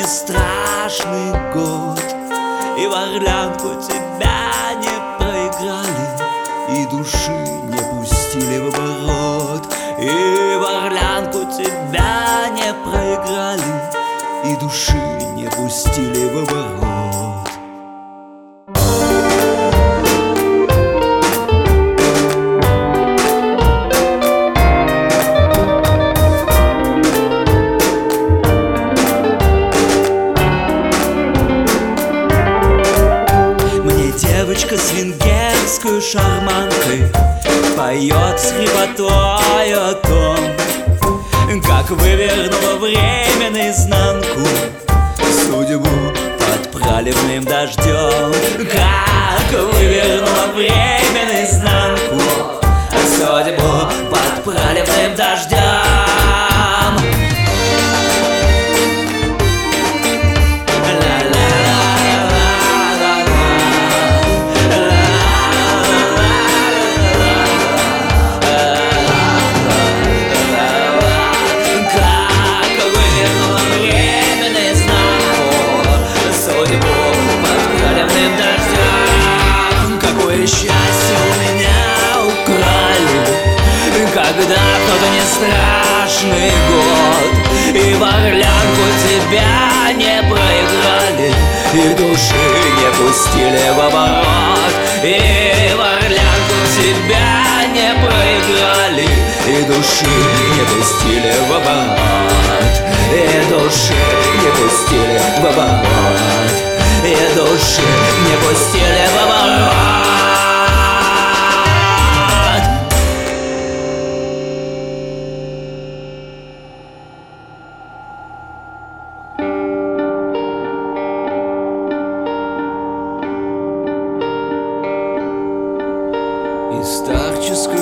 страшный год, и в орлянку тебя не проиграли, и души не пустили в оборот. И в орлянку тебя не проиграли, и души не пустили в оборот. Мне девочка с венгерской шарманкой поет с хрипотой о том, как вывернуло время наизнанку судьбу под проливным дождем. Как вывернуло время наизнанку судьбу под проливным дождем. Счастье у меня украли, когда кто-то не страшный год, и в орлянку тебя не проиграли, и души не пустили в оборот. И в орлянку тебя не проиграли, и души не пустили в оборот. И души не пустили в оборот. И души не пустили в оборот. Из старческой